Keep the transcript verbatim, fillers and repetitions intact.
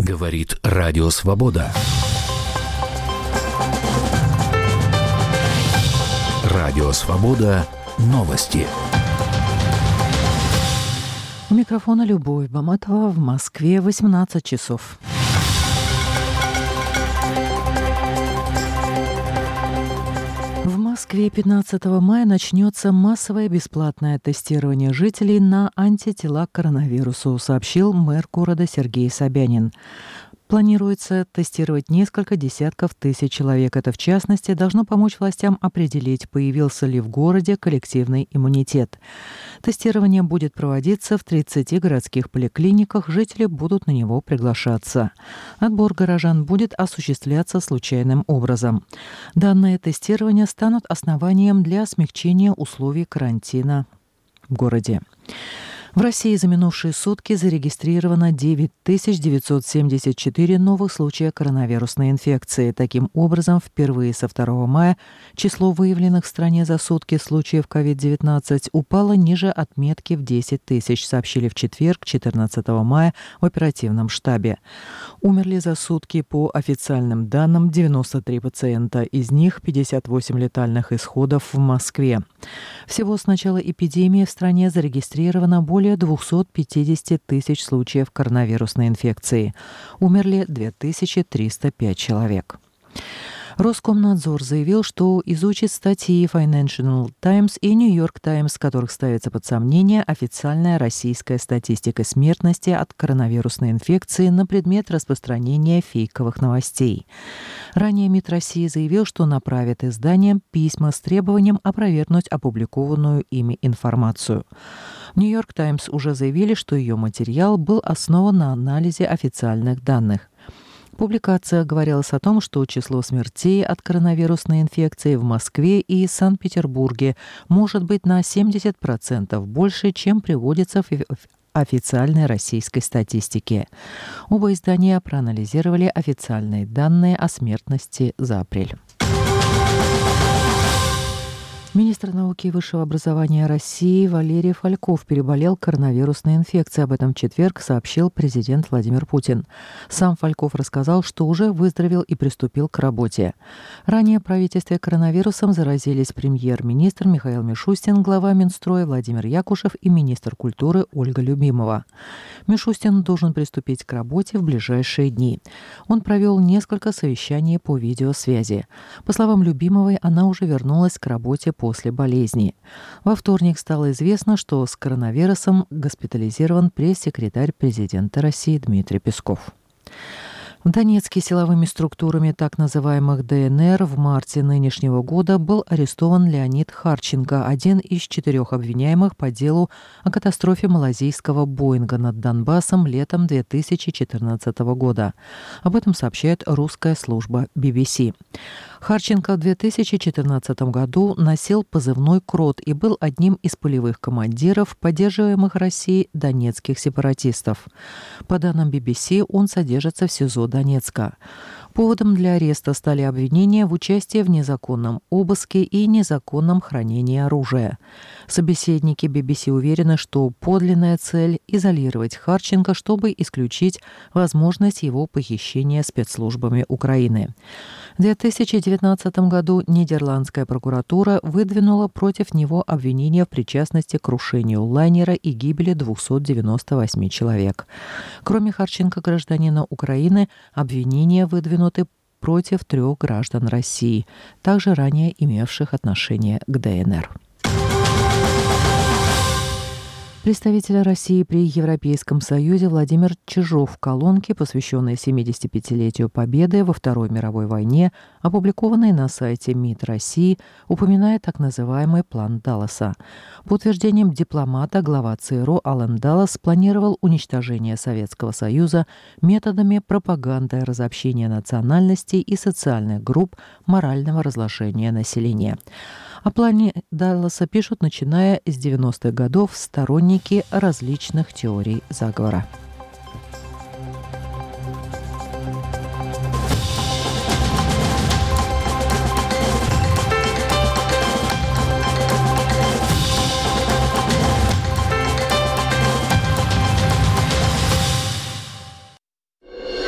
Говорит Радио Свобода. Радио Свобода. Новости. У микрофона Любовь Баматова. В Москве восемнадцать часов. В Москве пятнадцатого мая начнется массовое бесплатное тестирование жителей на антитела к коронавирусу, сообщил мэр города Сергей Собянин. Планируется тестировать несколько десятков тысяч человек. Это, в частности, должно помочь властям определить, появился ли в городе коллективный иммунитет. Тестирование будет проводиться в тридцати городских поликлиниках, жители будут на него приглашаться. Отбор горожан будет осуществляться случайным образом. Данные тестирования станут основанием для смягчения условий карантина в городе. В России за минувшие сутки зарегистрировано девять тысяч девятьсот семьдесят четыре новых случая коронавирусной инфекции. Таким образом, впервые со второго мая число выявленных в стране за сутки случаев ковид девятнадцать упало ниже отметки в десять тысяч, сообщили в четверг, четырнадцатого мая, в оперативном штабе. Умерли за сутки по официальным данным девяносто три пациента, из них пятьдесят восемь летальных исходов в Москве. Всего с начала эпидемии в стране зарегистрировано более более двести пятьдесят тысяч случаев коронавирусной инфекции. Умерли две тысячи триста пять человек. Роскомнадзор заявил, что изучит статьи Financial Times и New York Times, в которых ставится под сомнение официальная российская статистика смертности от коронавирусной инфекции на предмет распространения фейковых новостей. Ранее МИД России заявил, что направит изданиям письма с требованием опровергнуть опубликованную ими информацию. В New York Times уже заявили, что ее материал был основан на анализе официальных данных. В публикациях говорилось о том, что число смертей от коронавирусной инфекции в Москве и Санкт-Петербурге может быть на семьдесят процентов больше, чем приводится в официальной российской статистике. Оба издания проанализировали официальные данные о смертности за апрель. Министр науки и высшего образования России Валерий Фальков переболел коронавирусной инфекцией. Об этом в четверг сообщил президент Владимир Путин. Сам Фальков рассказал, что уже выздоровел и приступил к работе. Ранее в правительстве коронавирусом заразились премьер-министр Михаил Мишустин, глава Минстроя Владимир Якушев и министр культуры Ольга Любимова. Мишустин должен приступить к работе в ближайшие дни. Он провел несколько совещаний по видеосвязи. По словам Любимовой, она уже вернулась к работе после болезни. Во вторник стало известно, что с коронавирусом госпитализирован пресс-секретарь президента России Дмитрий Песков. В Донецке силовыми структурами так называемых ДНР в марте нынешнего года был арестован Леонид Харченко, один из четырех обвиняемых по делу о катастрофе малазийского Боинга над Донбассом летом две тысячи четырнадцатого года. Об этом сообщает русская служба би би си. Харченко в две тысячи четырнадцатом году носил позывной «Крот» и был одним из полевых командиров, поддерживаемых Россией донецких сепаратистов. По данным би би си, он содержится в СИЗО Донецка. Поводом для ареста стали обвинения в участии в незаконном обыске и незаконном хранении оружия. Собеседники би би си уверены, что подлинная цель – изолировать Харченко, чтобы исключить возможность его похищения спецслужбами Украины. В две тысячи девятнадцатом году нидерландская прокуратура выдвинула против него обвинения в причастности к крушению лайнера и гибели двухсот девяноста восьми человек. Кроме Харченко, гражданина Украины, обвинения выдвинуты против трех граждан России, также ранее имевших отношение к ДНР. Представитель России при Европейском Союзе Владимир Чижов в колонке, посвященной семидесятипятилетию Победы во Второй мировой войне, опубликованной на сайте МИД России, упоминает так называемый план Далласа. По утверждениям дипломата, глава ЦРУ Ален Даллас планировал уничтожение Советского Союза методами пропаганды, разобщения национальностей и социальных групп, морального разложения населения. О плане Далласа пишут, начиная с девяностых годов, сторонники различных теорий заговора.